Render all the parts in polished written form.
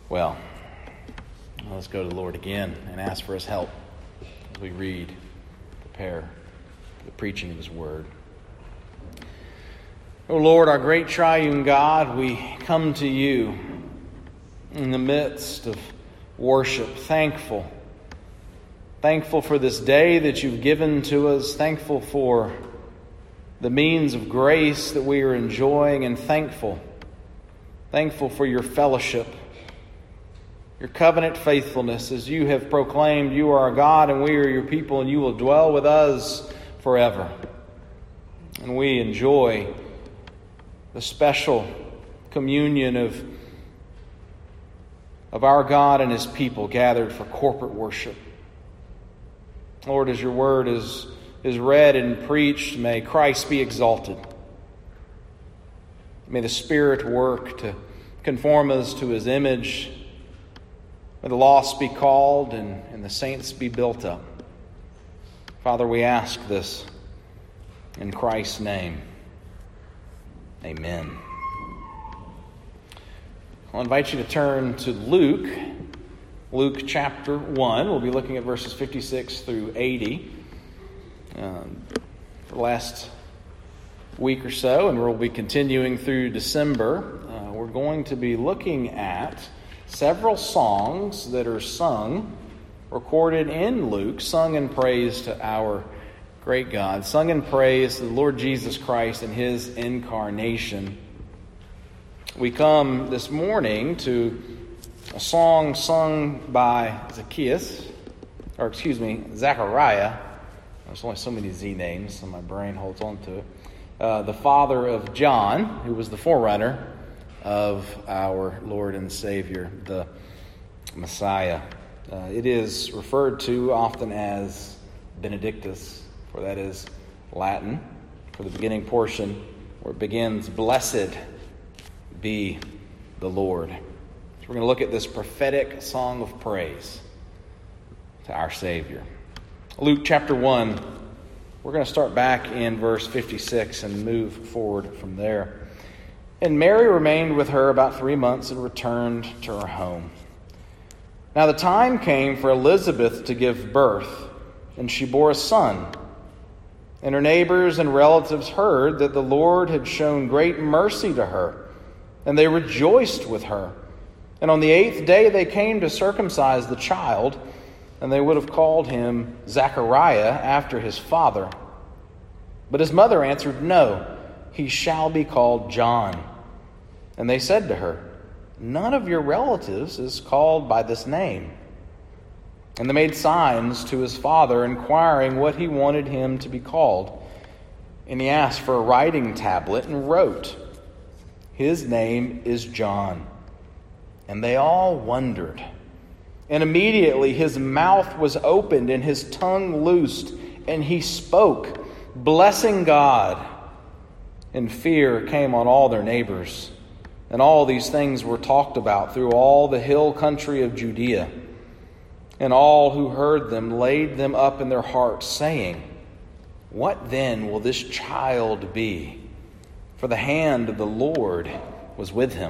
Well, let's go to the Lord again and ask for his help as we read, prepare the preaching of his word. O Lord, our great triune God, we come to you in the midst of worship, thankful for this day that you've given to us, thankful for the means of grace that we are enjoying, and thankful for your fellowship, your covenant faithfulness, as you have proclaimed you are our God and we are your people and you will dwell with us forever. And we enjoy the special communion of our God and his people gathered for corporate worship. Lord, as your word is read and preached, may Christ be exalted. May the Spirit work to conform us to his image. May the lost be called and the saints be built up. Father, we ask this in Christ's name. Amen. I'll invite you to turn to Luke chapter 1. We'll be looking at verses 56 through 80 for the last week or so, and we'll be continuing through December. We're going to be looking at several songs that are sung, recorded in Luke, sung in praise to our great God, sung in praise to the Lord Jesus Christ and his incarnation. We come this morning to a song sung by Zechariah. There's only so many Z names, so my brain holds on to it. The father of John, who was the forerunner of our Lord and Savior, the Messiah. It is referred to often as Benedictus, for that is Latin, for the beginning portion where it begins, "Blessed be the Lord." So we're going to look at this prophetic song of praise to our Savior. Luke chapter 1, we're going to start back in verse 56 and move forward from there. "And Mary remained with her about 3 months and returned to her home. Now the time came for Elizabeth to give birth, and she bore a son. And her neighbors and relatives heard that the Lord had shown great mercy to her, and they rejoiced with her. And on the 8th day they came to circumcise the child, and they would have called him Zechariah after his father. But his mother answered, 'No, he shall be called John.' And they said to her, 'None of your relatives is called by this name.' And they made signs to his father, inquiring what he wanted him to be called. And he asked for a writing tablet and wrote, 'His name is John.' And they all wondered. And immediately his mouth was opened and his tongue loosed, and he spoke, blessing God. And fear came on all their neighbors. And all these things were talked about through all the hill country of Judea. And all who heard them laid them up in their hearts, saying, 'What then will this child be?' For the hand of the Lord was with him.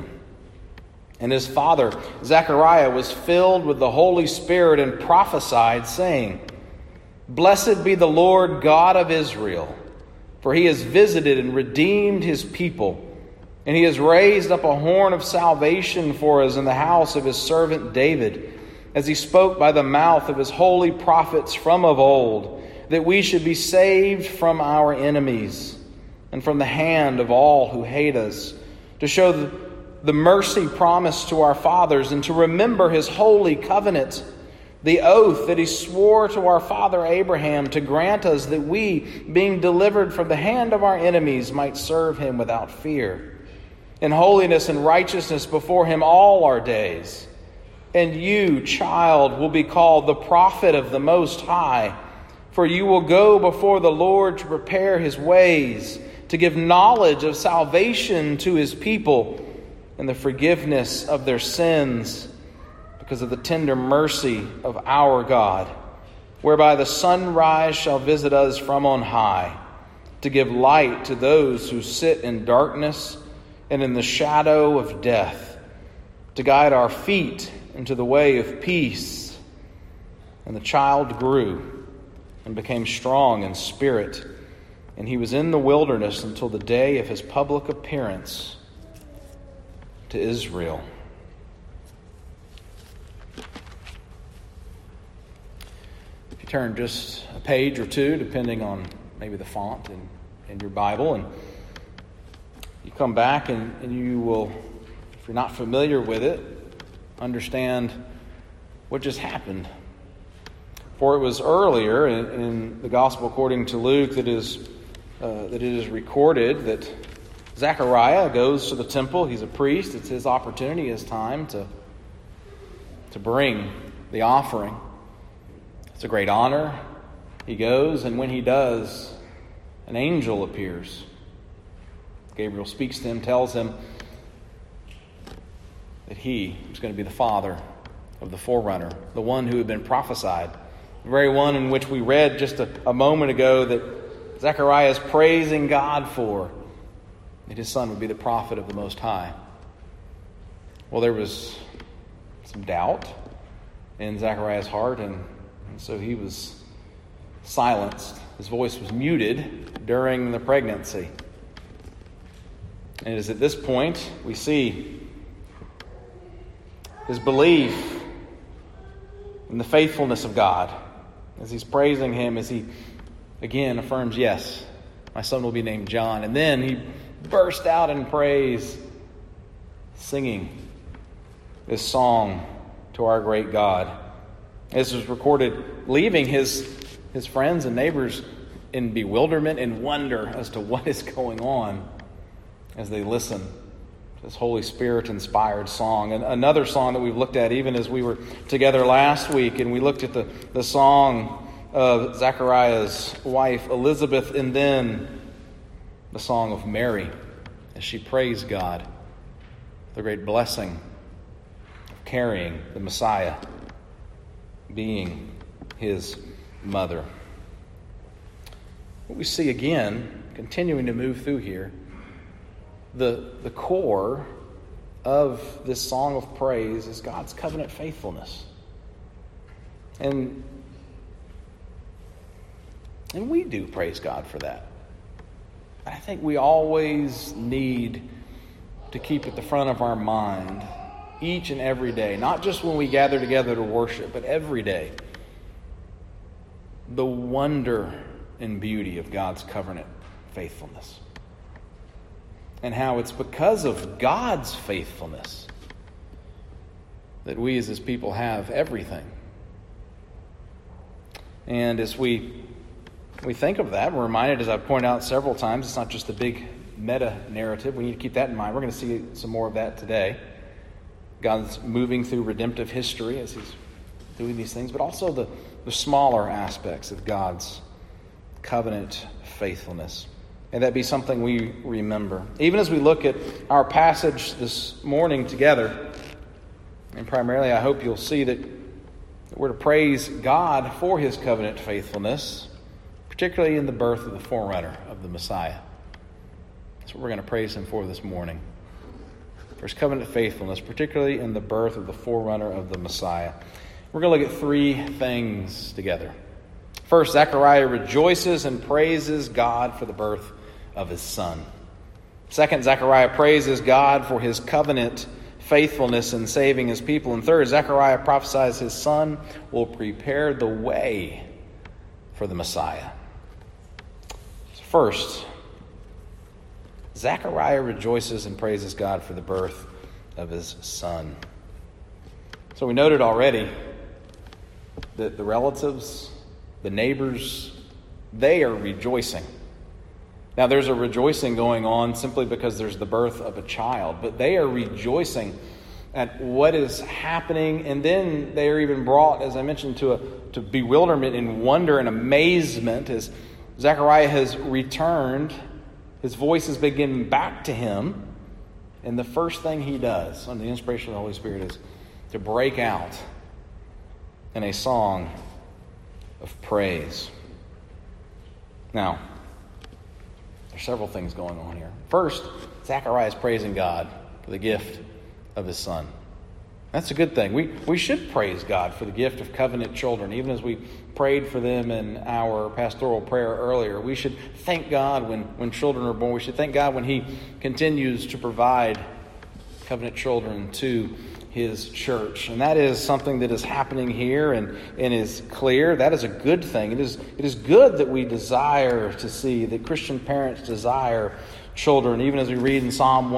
And his father, Zechariah, was filled with the Holy Spirit and prophesied, saying, 'Blessed be the Lord God of Israel, for he has visited and redeemed his people, and he has raised up a horn of salvation for us in the house of his servant David, as he spoke by the mouth of his holy prophets from of old, that we should be saved from our enemies and from the hand of all who hate us, to show the mercy promised to our fathers, and to remember his holy covenant, the oath that he swore to our father Abraham, to grant us that we, being delivered from the hand of our enemies, might serve him without fear, in holiness and righteousness before him all our days. And you, child, will be called the prophet of the Most High, for you will go before the Lord to prepare his ways, to give knowledge of salvation to his people, and the forgiveness of their sins, because of the tender mercy of our God, whereby the sunrise shall visit us from on high, to give light to those who sit in darkness and in the shadow of death, to guide our feet into the way of peace. And the child grew and became strong in spirit, and he was in the wilderness until the day of his public appearance to Israel. If you turn just a page or two, depending on maybe the font in your Bible, and you come back and you will, if you're not familiar with it, understand what just happened. For it was earlier in the Gospel according to Luke that it is recorded that Zechariah goes to the temple. He's a priest. It's his opportunity, his time to bring the offering. It's a great honor. He goes, and when he does, an angel appears. Gabriel speaks to him, tells him that he is going to be the father of the forerunner, the one who had been prophesied, the very one in which we read just a moment ago that Zechariah is praising God for, that his son would be the prophet of the Most High. Well, there was some doubt in Zechariah's heart, and so he was silenced. His voice was muted during the pregnancy. And it is at this point we see his belief in the faithfulness of God as he's praising him, as he again affirms, yes, my son will be named John. And then he burst out in praise, singing this song to our great God. This was recorded leaving his friends and neighbors in bewilderment and wonder as to what is going on as they listen to this Holy Spirit-inspired song. And another song that we've looked at even as we were together last week, and we looked at the song of Zechariah's wife Elizabeth, and then the song of Mary as she praised God, the great blessing of carrying the Messiah, being his mother. What we see again, continuing to move through here, the core of this song of praise is God's covenant faithfulness. And we do praise God for that. I think we always need to keep at the front of our mind each and every day, not just when we gather together to worship, but every day, the wonder and beauty of God's covenant faithfulness. And how it's because of God's faithfulness that we as his people have everything. And as we think of that, we're reminded, as I've pointed out several times, it's not just the big meta-narrative. We need to keep that in mind. We're going to see some more of that today. God's moving through redemptive history as he's doing these things, but also the smaller aspects of God's covenant faithfulness. And that be something we remember. Even as we look at our passage this morning together, and primarily I hope you'll see that we're to praise God for his covenant faithfulness, particularly in the birth of the forerunner of the Messiah. That's what we're going to praise him for this morning. For his covenant faithfulness, particularly in the birth of the forerunner of the Messiah. We're going to look at three things together. First, Zechariah rejoices and praises God for the birth of his son. Second, Zechariah praises God for his covenant faithfulness in saving his people. And third, Zechariah prophesies his son will prepare the way for the Messiah. First, Zechariah rejoices and praises God for the birth of his son. So we noted already that the relatives, the neighbors, they are rejoicing. Now, there's a rejoicing going on simply because there's the birth of a child, but they are rejoicing at what is happening, and then they are even brought, as I mentioned, to bewilderment and wonder and amazement as Zechariah has returned. His voice has been given back to him, and the first thing he does under the inspiration of the Holy Spirit is to break out in a song of praise. Now, there's several things going on here. First, Zechariah is praising God for the gift of his son. That's a good thing. We should praise God for the gift of covenant children, even as we prayed for them in our pastoral prayer earlier. We should thank God when children are born. We should thank God when He continues to provide covenant children to His church. And that is something that is happening here and is clear. That is a good thing. It is good that we desire to see, that Christian parents desire children. Even as we read in Psalm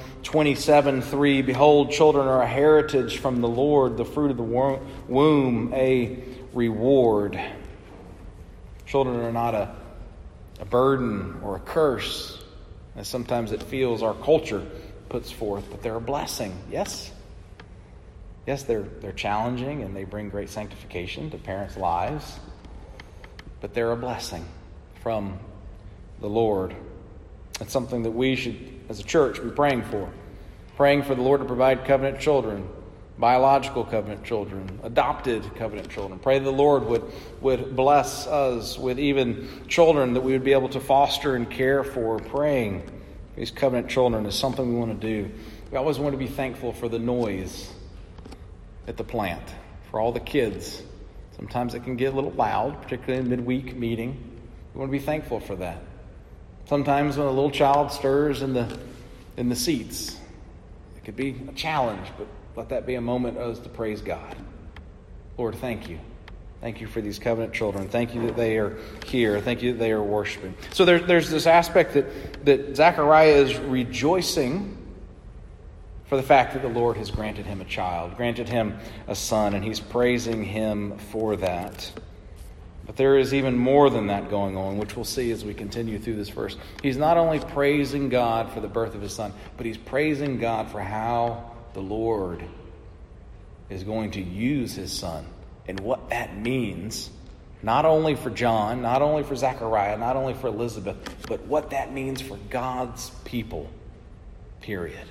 127:3, behold, children are a heritage from the Lord, the fruit of the womb, a reward. Children are not a burden or a curse, as sometimes it feels our culture puts forth, but they're a blessing. Yes, they're challenging and they bring great sanctification to parents' lives, but they're a blessing from the Lord. It's something that we should, as a church, be praying for. Praying for the Lord to provide covenant children, biological covenant children, adopted covenant children. Pray the Lord would bless us with even children that we would be able to foster and care for. Praying for these covenant children is something we want to do. We always want to be thankful for the noise at the plant, for all the kids. Sometimes it can get a little loud, particularly in midweek meeting. We want to be thankful for that. Sometimes when a little child stirs in the seats, it could be a challenge, but let that be a moment of us to praise God. Lord, thank you. Thank you for these covenant children. Thank you that they are here. Thank you that they are worshiping. So there's this aspect that Zechariah is rejoicing for the fact that the Lord has granted him a child, granted him a son, and he's praising him for that. But there is even more than that going on, which we'll see as we continue through this verse. He's not only praising God for the birth of his son, but he's praising God for how the Lord is going to use his son and what that means, not only for John, not only for Zechariah, not only for Elizabeth, but what that means for God's people, period.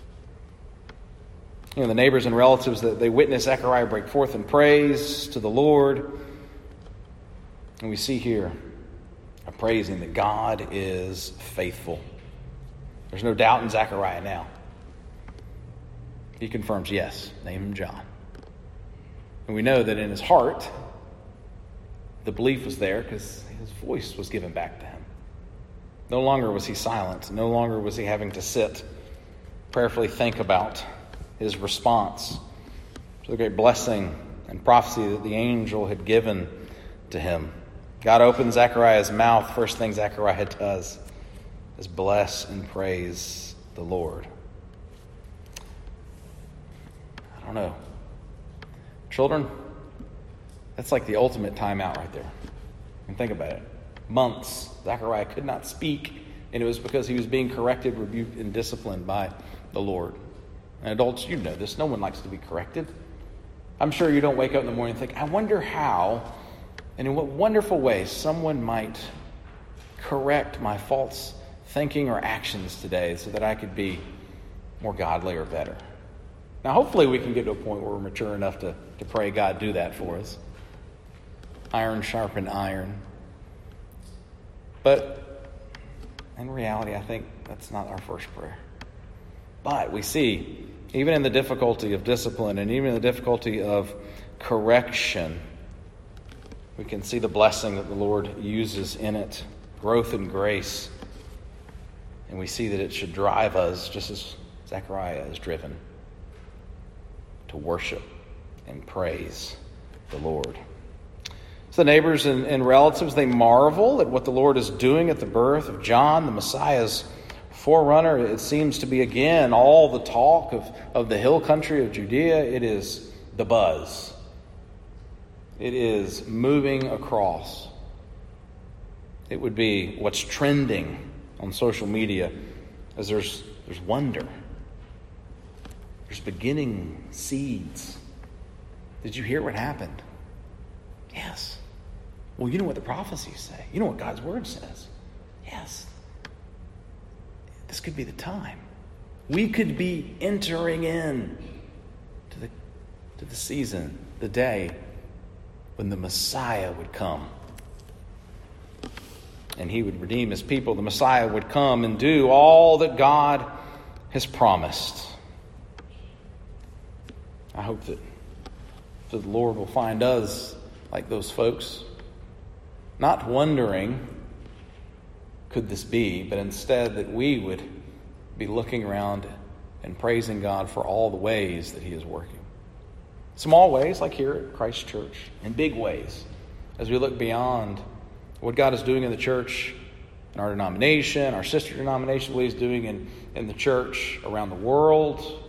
You know, the neighbors and relatives, that they witness Zechariah break forth in praise to the Lord. And we see here a praising that God is faithful. There's no doubt in Zechariah now. He confirms, yes, name him John. And we know that in his heart, the belief was there because his voice was given back to him. No longer was he silent. No longer was he having to sit, prayerfully think about his response to the great blessing and prophecy that the angel had given to him. God opens Zechariah's mouth. First thing Zechariah does is bless and praise the Lord. I don't know. Children, that's like the ultimate timeout right there. And think about it. Months, Zechariah could not speak, and it was because he was being corrected, rebuked, and disciplined by the Lord. And adults, you know this. No one likes to be corrected. I'm sure you don't wake up in the morning and think, I wonder how and in what wonderful ways someone might correct my false thinking or actions today so that I could be more godly or better. Now, hopefully we can get to a point where we're mature enough to pray God do that for us. Iron sharpen iron. But in reality, I think that's not our first prayer. But we see, even in the difficulty of discipline and even in the difficulty of correction, we can see the blessing that the Lord uses in it, growth and grace. And we see that it should drive us, just as Zechariah is driven, to worship and praise the Lord. So the neighbors and relatives, they marvel at what the Lord is doing at the birth of John, the Messiah's forerunner. It seems to be, again, all the talk of the hill country of Judea. It is the buzz. It is moving across. It would be what's trending on social media as there's wonder. There's beginning seeds. Did you hear what happened? Yes. Well, you know what the prophecies say. You know what God's word says. Yes. This could be the time. We could be entering in to the season, the day when the Messiah would come. And he would redeem his people. The Messiah would come and do all that God has promised. I hope that the Lord will find us like those folks, not wondering, could this be, but instead that we would be looking around and praising God for all the ways that He is working. Small ways, like here at Christ Church, and big ways, as we look beyond what God is doing in the church, in our denomination, our sister denomination, what He's doing in the church around the world,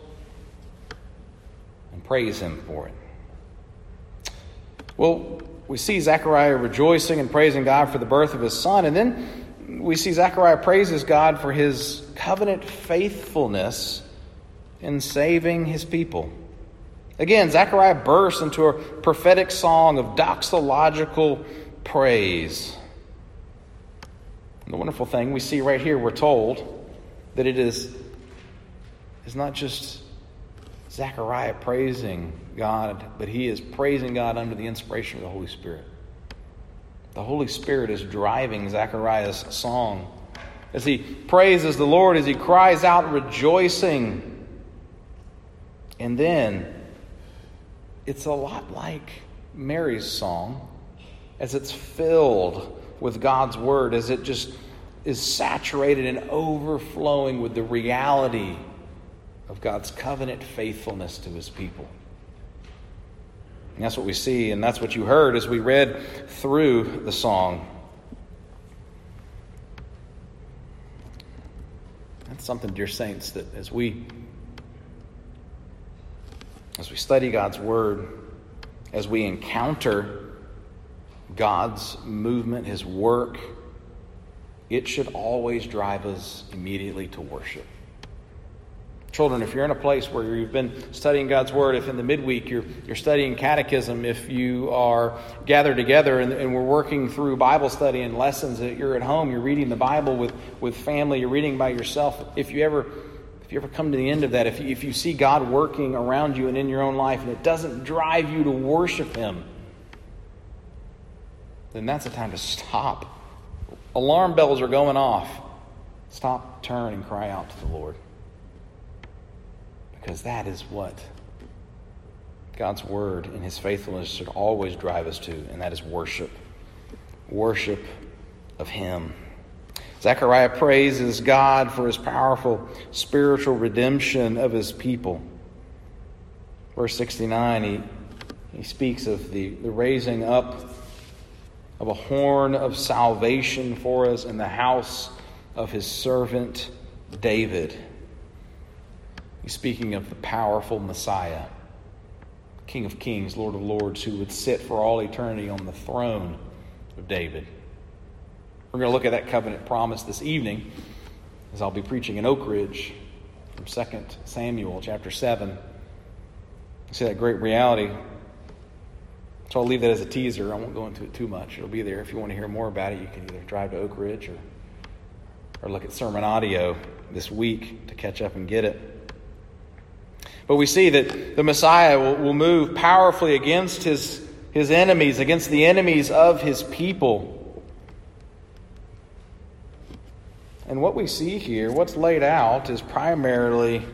and praise Him for it. Well, we see Zechariah rejoicing and praising God for the birth of his son, and then we see Zechariah praises God for His covenant faithfulness in saving His people. Again, Zechariah bursts into a prophetic song of doxological praise. And the wonderful thing we see right here, we're told that it is not just Zechariah praising God, but he is praising God under the inspiration of the Holy Spirit. The Holy Spirit is driving Zechariah's song as he praises the Lord, as he cries out rejoicing. And then it's a lot like Mary's song, as it's filled with God's word, as it just is saturated and overflowing with the reality of God's covenant faithfulness to His people. And that's what we see, and that's what you heard as we read through the song. That's something, dear saints, that as we study God's Word, as we encounter God's movement, His work, it should always drive us immediately to worship. Children, if you're in a place where you've been studying God's Word, if in the midweek you're studying catechism, if you are gathered together and we're working through Bible study and lessons, that you're at home, you're reading the Bible with family, you're reading by yourself, if you ever come to the end of that, if you see God working around you and in your own life and it doesn't drive you to worship Him, then that's a time to stop. Alarm bells are going off. Stop, turn, and cry out to the Lord. Because that is what God's Word and His faithfulness should always drive us to, and that is worship. Worship of Him. Zechariah praises God for His powerful spiritual redemption of His people. Verse 69, he speaks of the raising up of a horn of salvation for us in the house of His servant David. He's speaking of the powerful Messiah, King of Kings, Lord of Lords, who would sit for all eternity on the throne of David. We're going to look at that covenant promise this evening as I'll be preaching in Oak Ridge from 2 Samuel chapter 7. You see that great reality. So I'll leave that as a teaser. I won't go into it too much. It'll be there. If you want to hear more about it, you can either drive to Oak Ridge or look at sermon audio this week to catch up and get it. But we see that the Messiah will move powerfully against his enemies, against the enemies of His people. And what we see here, what's laid out, is primarily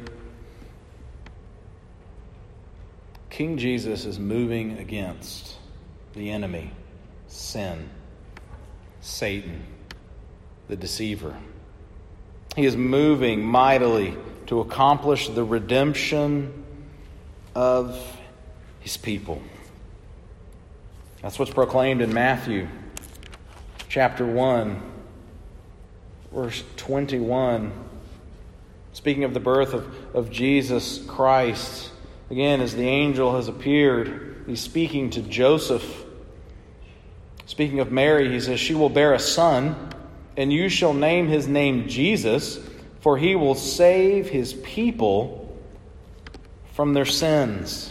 King Jesus is moving against the enemy, sin, Satan, the deceiver. He is moving mightily to accomplish the redemption of His people. That's what's proclaimed in Matthew chapter 1, verse 21. Speaking of the birth of Jesus Christ, again, as the angel has appeared, he's speaking to Joseph. Speaking of Mary, he says, "She will bear a son, and you shall name his name Jesus, for he will save his people from their sins."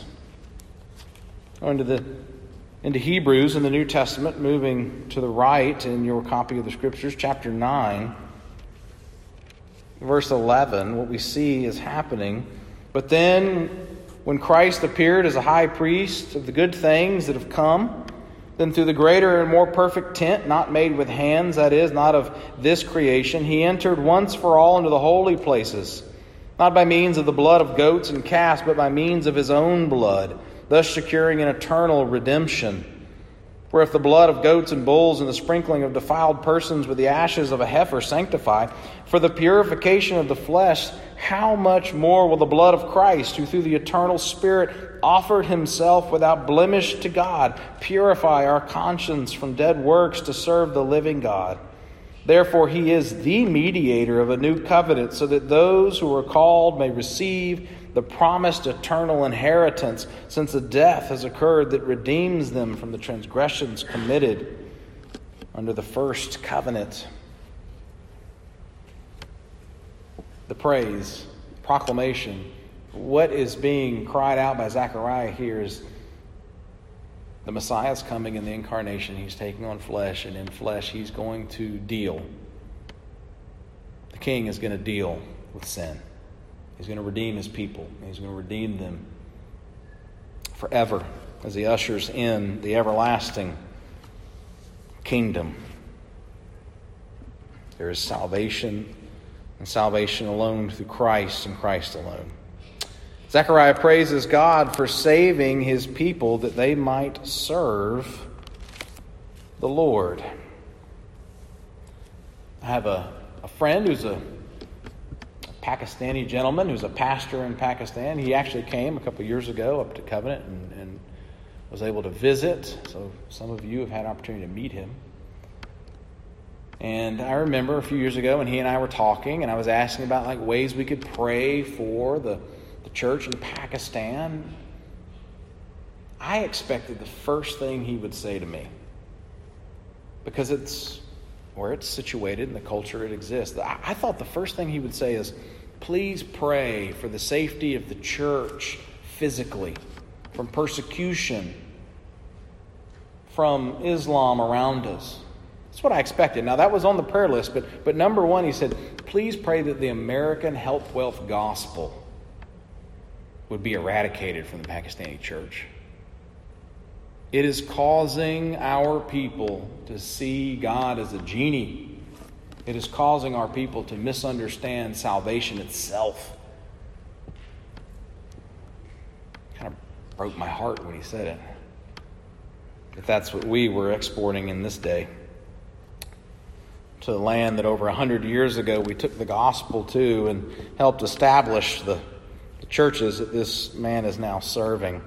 Into Hebrews in the New Testament, moving to the right in your copy of the Scriptures, chapter 9, verse 11, what we see is happening. "But then, when Christ appeared as a high priest of the good things that have come, then through the greater and more perfect tent, not made with hands, that is, not of this creation, He entered once for all into the holy places, not by means of the blood of goats and calves, but by means of his own blood, thus securing an eternal redemption. For if the blood of goats and bulls and the sprinkling of defiled persons with the ashes of a heifer sanctify for the purification of the flesh, how much more will the blood of Christ, who through the eternal Spirit offered himself without blemish to God, purify our conscience from dead works to serve the living God? Therefore he is the mediator of a new covenant, so that those who are called may receive the promised eternal inheritance, since a death has occurred that redeems them from the transgressions committed under the first covenant. The praise, proclamation, what is being cried out by Zechariah here is the Messiah is coming in the incarnation. He's taking on flesh, and in flesh he's going to deal. The King is going to deal with sin. He's going to redeem his people. He's going to redeem them forever as he ushers in the everlasting kingdom. There is salvation, and salvation alone through Christ and Christ alone. Zechariah praises God for saving his people that they might serve the Lord. I have a friend who's a Pakistani gentleman who's a pastor in Pakistan. He actually came a couple years ago up to Covenant and was able to visit. So some of you have had an opportunity to meet him. And I remember a few years ago when he and I were talking, and I was asking about ways we could pray for the church in Pakistan. I expected the first thing he would say to me, because it's where it's situated and the culture it exists. I thought the first thing he would say is, please pray for the safety of the church physically, from persecution, from Islam around us. That's what I expected. Now, that was on the prayer list, but number one, he said, please pray that the American health wealth gospel would be eradicated from the Pakistani church. It is causing our people to see God as a genie. It is causing our people to misunderstand salvation itself. Kind of broke my heart when he said it. If that's what we were exporting in this day, to the land that over 100 years ago we took the gospel to and helped establish the churches that this man is now serving.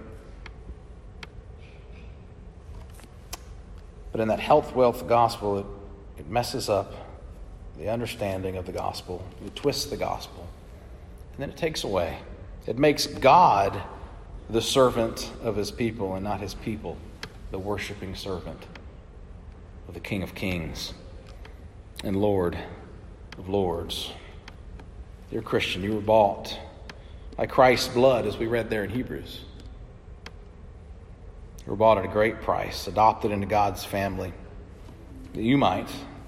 But in that health, wealth gospel, it messes up the understanding of the gospel. It twists the gospel. And then it takes away. It makes God the servant of his people and not his people the worshiping servant of the King of Kings and Lord of Lords. Dear Christian, you were bought by Christ's blood, as we read there in Hebrews. You were bought at a great price, adopted into God's family, that you might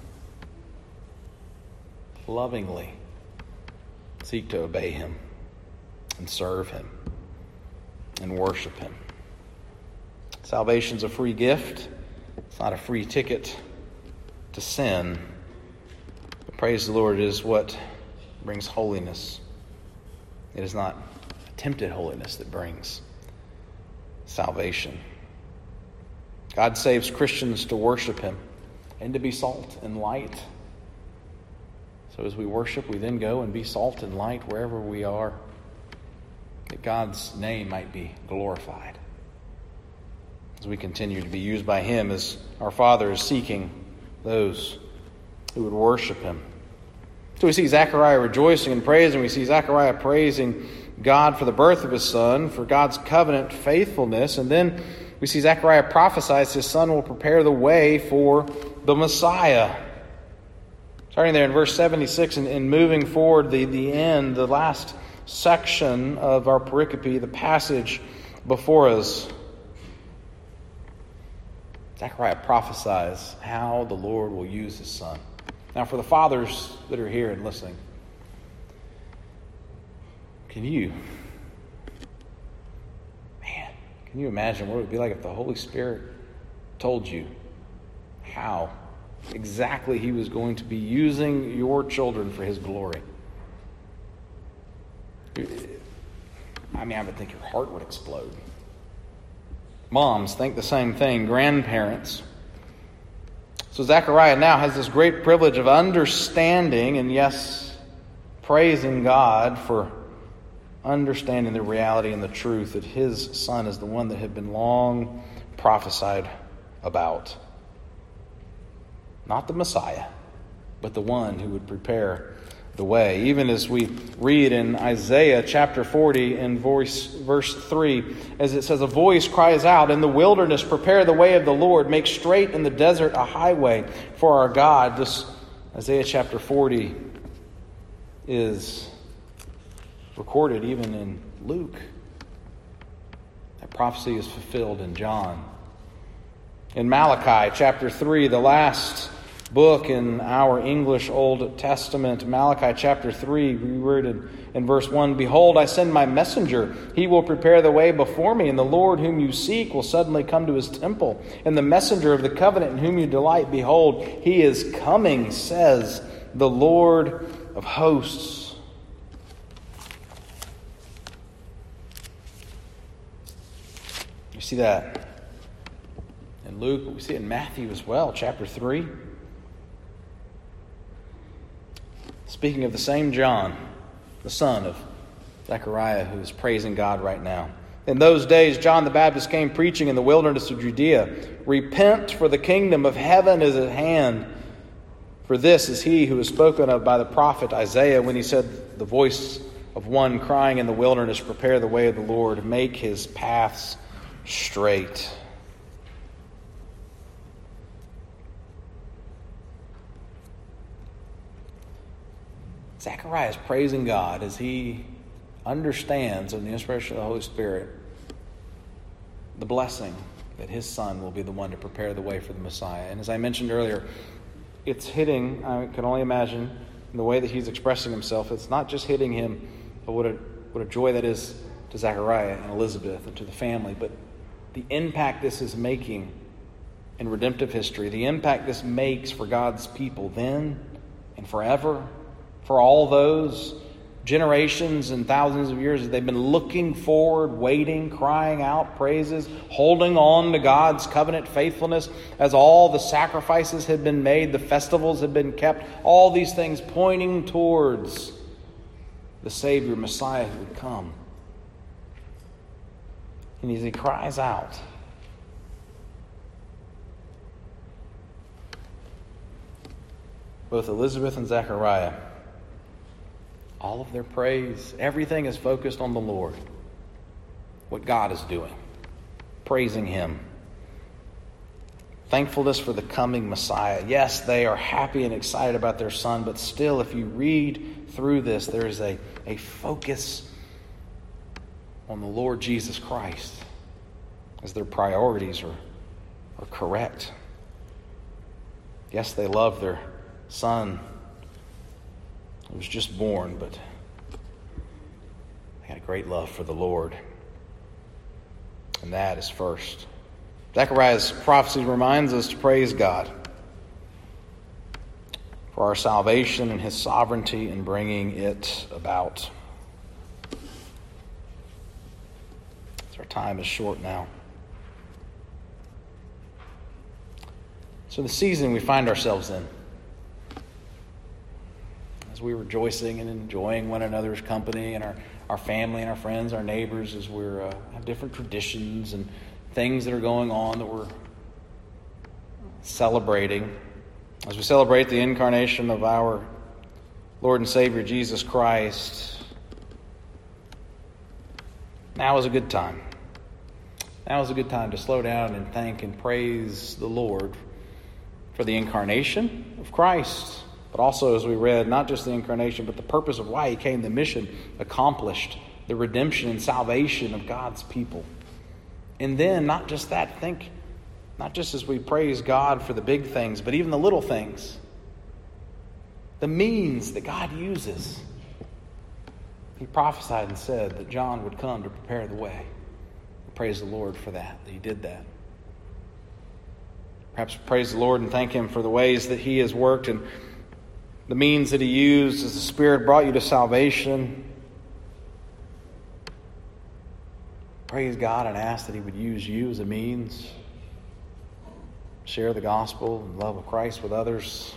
lovingly seek to obey him and serve him and worship him. Salvation's a free gift. It's not a free ticket to sin. But praise the Lord, it is what brings holiness. It is not attempted holiness that brings salvation. God saves Christians to worship him and to be salt and light. So as we worship, we then go and be salt and light wherever we are, that God's name might be glorified. As we continue to be used by him, as our Father is seeking those who would worship him. So we see Zechariah rejoicing and praising. We see Zechariah praising God for the birth of his son, for God's covenant faithfulness. And then we see Zechariah prophesies his son will prepare the way for the Messiah. Starting there in verse 76 and moving forward, the end, the last section of our pericope, the passage before us. Zechariah prophesies how the Lord will use his son. Now, for the fathers that are here and listening, can you imagine what it would be like if the Holy Spirit told you how exactly he was going to be using your children for his glory? I would think your heart would explode. Moms think the same thing. Grandparents. So Zechariah now has this great privilege of understanding and, yes, praising God for understanding the reality and the truth that his son is the one that had been long prophesied about. Not the Messiah, but the one who would prepare the way. Even as we read in Isaiah chapter 40 in verse 3, as it says, a voice cries out, in the wilderness prepare the way of the Lord, make straight in the desert a highway for our God. This Isaiah chapter 40 is recorded even in Luke. That prophecy is fulfilled in John. In Malachi chapter 3, the last book in our English Old Testament, Malachi chapter 3, we read in verse 1, behold, I send my messenger. He will prepare the way before me, and the Lord whom you seek will suddenly come to his temple. And the messenger of the covenant in whom you delight, behold, he is coming, says the Lord of hosts. You see that in Luke, but we see it in Matthew as well, chapter 3. Speaking of the same John, the son of Zechariah, who is praising God right now. In those days, John the Baptist came preaching in the wilderness of Judea, repent, for the kingdom of heaven is at hand. For this is he who is spoken of by the prophet Isaiah when he said, the voice of one crying in the wilderness, prepare the way of the Lord, make his paths straight. Zechariah is praising God as he understands, in the inspiration of the Holy Spirit, the blessing that his son will be the one to prepare the way for the Messiah. And as I mentioned earlier, it's hitting, I can only imagine, in the way that he's expressing himself, it's not just hitting him, but what a joy that is to Zechariah and Elizabeth and to the family, but the impact this is making in redemptive history, the impact this makes for God's people then and forever, for all those generations and thousands of years that they've been looking forward, waiting, crying out praises, holding on to God's covenant faithfulness as all the sacrifices had been made, the festivals had been kept, all these things pointing towards the Savior, Messiah who would come. And as he cries out, both Elizabeth and Zechariah, all of their praise, everything is focused on the Lord. What God is doing. Praising him. Thankfulness for the coming Messiah. Yes, they are happy and excited about their son, but still, if you read through this, there is a focus on the Lord Jesus Christ as their priorities are correct. Yes, they love their son who was just born, but they had a great love for the Lord. And that is first. Zechariah's prophecy reminds us to praise God for our salvation and his sovereignty in bringing it about. So our time is short now. So the season we find ourselves in, as we're rejoicing and enjoying one another's company and our family and our friends, our neighbors, as we're have different traditions and things that are going on that we're celebrating. As we celebrate the incarnation of our Lord and Savior Jesus Christ, now is a good time. Now is a good time to slow down and thank and praise the Lord for the incarnation of Christ. But also, as we read, not just the incarnation, but the purpose of why he came, the mission accomplished, the redemption and salvation of God's people. And then, not just that, think, not just as we praise God for the big things, but even the little things. The means that God uses. He prophesied and said that John would come to prepare the way. Praise the Lord for that he did that. Perhaps praise the Lord and thank him for the ways that he has worked and the means that he used as the Spirit brought you to salvation. praise God and ask that He would use you as a means, share the gospel and love of Christ with others.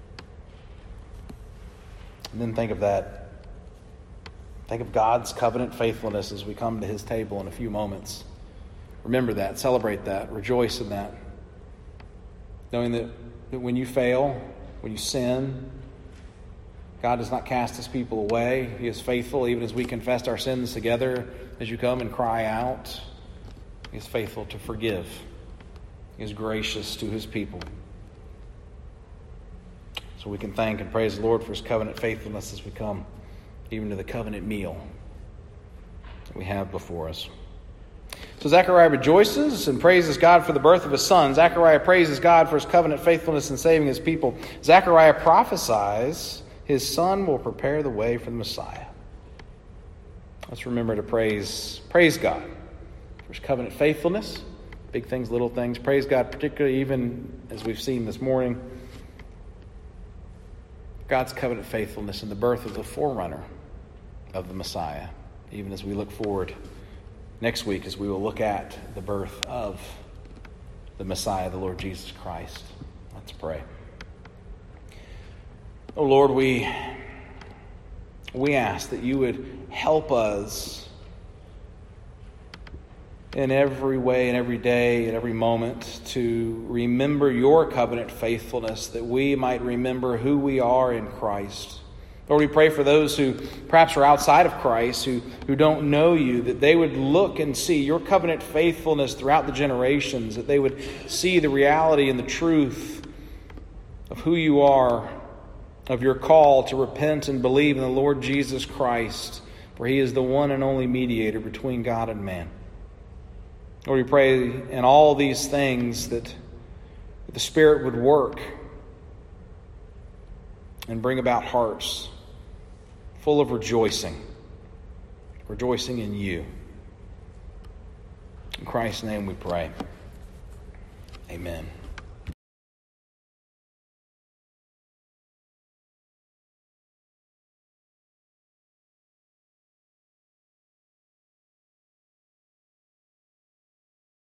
And then think of that. Think of God's covenant faithfulness as we come to His table in a few moments. Remember that. Celebrate that. Rejoice in that. Knowing that when you fail, when you sin, God does not cast His people away. He is faithful even as we confess our sins together. As you come and cry out, He is faithful to forgive. He is gracious to His people. So we can thank and praise the Lord for His covenant faithfulness as we come even to the covenant meal that we have before us. So Zechariah rejoices and praises God for the birth of his son. Zechariah praises God for His covenant faithfulness in saving His people. Zechariah prophesies His son will prepare the way for the Messiah. Let's remember to praise God for His covenant faithfulness, big things, little things. Praise God, particularly even as we've seen this morning, God's covenant faithfulness in the birth of the forerunner of the Messiah, even as we look forward next week as we will look at the birth of the Messiah, the Lord Jesus Christ. Let's pray. Oh Lord, we ask that You would help us in every way, in every day, in every moment to remember Your covenant faithfulness, that we might remember who we are in Christ. Lord, we pray for those who perhaps are outside of Christ, who don't know You, that they would look and see Your covenant faithfulness throughout the generations, that they would see the reality and the truth of who You are, of Your call to repent and believe in the Lord Jesus Christ, for He is the one and only mediator between God and man. Lord, we pray in all these things that the Spirit would work and bring about hearts full of rejoicing in You. In Christ's name we pray. Amen.